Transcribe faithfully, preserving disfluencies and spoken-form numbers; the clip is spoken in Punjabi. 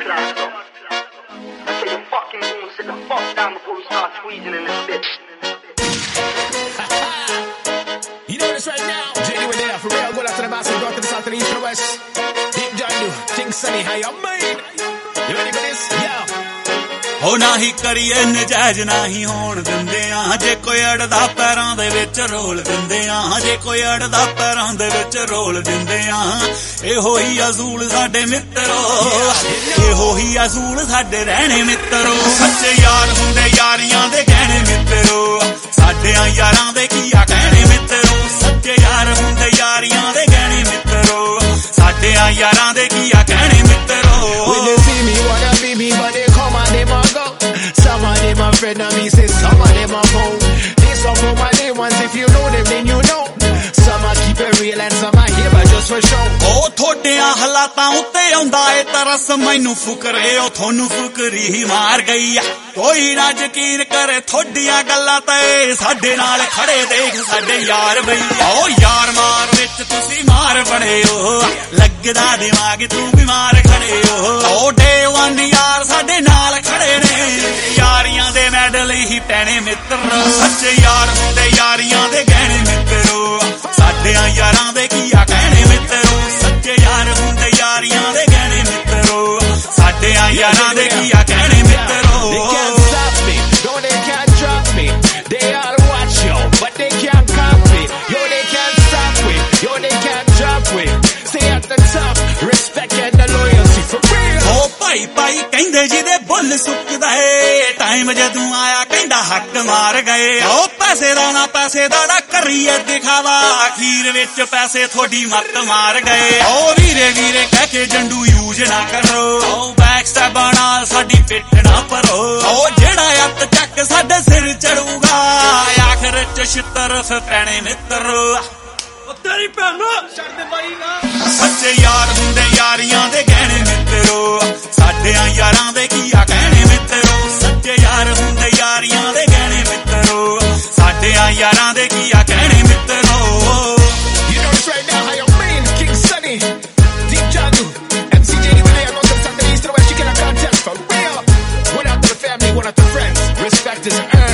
class, though. I say you fucking goon, sit the fuck down before we start squeezing in this bitch. You know this right now. J D, we're there for real. Go out to the basket, go out to the south, to the east, to the west. Deep John do. King Sunny, how you made? You ready for this? Yeah. ਹੋ ਨਾਹੀ ਕਰੀਏ ਨਜਾਇਜ਼ ਨਾਹੀ ਹੋਣ ਦਿੰਦੇ ਆ ਜੇ ਕੋਈ ਅੜਦਾ ਪੈਰਾਂ ਦੇ ਵਿੱਚ ਰੋਲ ਦਿੰਦੇ ਆ ਜੇ ਕੋਈ ਅੜਦਾ ਪੈਰਾਂ ਦੇ ਵਿੱਚ ਰੋਲ ਦਿੰਦੇ ਆ ਇਹੋ ਹੀ ਅਜ਼ੂਲ ਸਾਡੇ ਮਿੱਤਰੋ ਇਹੋ ਹੀ ਅਜ਼ੂਲ ਸਾਡੇ ਰਹਿਣੇ ਮਿੱਤਰੋ ਸੱਚੇ ਯਾਰ ਹੁੰਦੇ ਯਾਰੀਆਂ ਦੇ ਗਹਿਣੇ ਮਿੱਤਰੋ ਸਾਡਿਆਂ ਯਾਰਾਂ ਦੇ ਕੀ ਆ ਕਹਿਣੇ ਮਿੱਤਰੋ ਸੱਚੇ ਯਾਰ ਹੁੰਦੇ ਯਾਰੀਆਂ ਦੇ ਗਹਿਣੇ ਮਿੱਤਰੋ ਸਾਡਿਆਂ ਯਾਰਾਂ ਦੇ ਕੀ ਆ ਕਹਿਣੇ ਮਿੱਤਰੋ Some of them are friend of me, say some of them are foe. They some for my day ones, if you know them then you know. Some are keep it real and some are here but just for show. ਉਹ ਥੋੜਿਆਂ ਹਾਲਾਤਾਂ ਉੱਤੇ ਆਉਂਦਾ ਏ ਤਰਸ ਮੈਨੂੰ ਫੁਕਰੇ ਉਹ ਤੁਹਾਨੂੰ ਫੁਕਰੀ ਹੀ ਮਾਰ ਗਈ ਆ ਕੋਈ ਨਾ ਯਕੀਨ ਕਰੇ ਥੋੜੀਆਂ ਗੱਲਾਂ ਤੇ ਸਾਡੇ ਨਾਲ ਖੜੇ ਦੇਖ ਸਾਡੇ ਯਾਰ ਬਈ ਉਹ ਯਾਰ ਮਾਰ ਵਿੱਚ ਤੁਸੀਂ ਮਾਰ ਬਣੇ ਹੋ ਲੱਗਦਾ ਦਿਮਾਗ ਤੂੰ ਬਿਮਾਰ ਖੜੇ ਹੋ ਉਹ ਡੇ ਵਨ ਯਾਰ ਸਾਡੇ ਨਾਲ ਖੜੇ ਨੇ ਯਾਰੀਆਂ ਦੇ ਮੈਡਲ ਹੀ ਪੈਣੇ ਮਿੱਤਰ ਸੱਚੇ ਯਾਰ ਹੁੰਦੇ ਯਾਰੀਆਂ ਦੇ ਗਹਿਣੇ ਮਿੱਤਰੋ ਸਾਡਿਆਂ ਯਾਰਾਂ ਦੇ ਕੀ ਆ ਕਹਿਣੇ ਮਿੱਤਰੋ ਸੱਚੇ ਯਾਰ ਹੁੰਦੇ ਯਾਰੀਆਂ ਦੇ ਗਹਿਣੇ ਮਿੱਤਰੋ ਸਾਡਿਆਂ ਯਾਰਾਂ ਦੇ ਕੀ ਆ ਕਹਿਣੇ ਮਿੱਤਰੋ They can't stop me, no they can't drop me. They all watch yo, but they can't copy. Yo they can't stop me, yo they can't drop me. Stay at the top, respect and the loyalty for real. Oh ਭਾਈ ਭਾਈ ਕਹਿੰਦੇ ਜਿਹਦੇ ਬੁੱਲ ਸੁੱਕਦਾ ਏ ਟਾਈਮ ਜਦੋਂ ਆਇਆ ਕਹਿੰਦਾ ਹੱਕ ਮਾਰ ਗਏ ਉਹ ਪੈਸੇ ਦਾ ਨਾ ਪੈਸੇ ਦਾ ਨਾ ਕਰੀਏ ਦਿਖਾਵਾ ਅਖੀਰ ਵਿੱਚ ਪੈਸੇ ਥੋੜੀ ਮੱਤ ਮਾਰ ਗਏ ਉਹ ਵੀਰੇ ਵੀਰੇ ਕਹਿ ਕੇ ਜੰਡੂ ਯੂਜ ਨਾ ਕਰੋ ਉਹ ਬੈਕ ਸਟੈਪਾਂ ਨਾਲ ਸਾਡੀ ਪਿੱਠ ਨਾ ਭਰੋ ਉਹ ਜਿਹੜਾ ਅੱਤ ਚੱਕ ਸਾਡੇ ਸਿਰ ਚੜੂਗਾ ਆਖਰ ਚ ਛਿੱਤਰ ਪੈਣੇ ਮਿੱਤਰੋ ਉਹ ਤੇਰੀ ਭੈਣ ਛੱਡ ਦੇ ਬਾਈ ਨਾ ਸੱਚੇ ਯਾਰ ਹੁੰਦੇ ਯਾਰੀਆਂ ਦੇ ਗਹਿਣੇ ਮਿੱਤਰੋ ਸਾਡਿਆਂ ਯਾਰਾਂ ਦੇ ਕੀ ਆ ਕਹਿਣੇ ਮਿੱਤਰੋ ਸੱਚੇ ਯਾਰ ਹੁੰਦੇ ਯਾਰੀਆਂ ਦੇ ਗਹਿਣੇ ਮਿੱਤਰੋ ਸਾਡਿਆਂ ਯਾਰਾਂ ਦੇ ਕੀ ਆ ਕਹਿਣੇ ਮਿੱਤਰੋ You know this right now, how you mean? King Sunny, Deep Jagu, M C J D, when they are not to the south, to the east, to the west, you cannot contest for real. One out to the family, one out to friends. Respect is earned.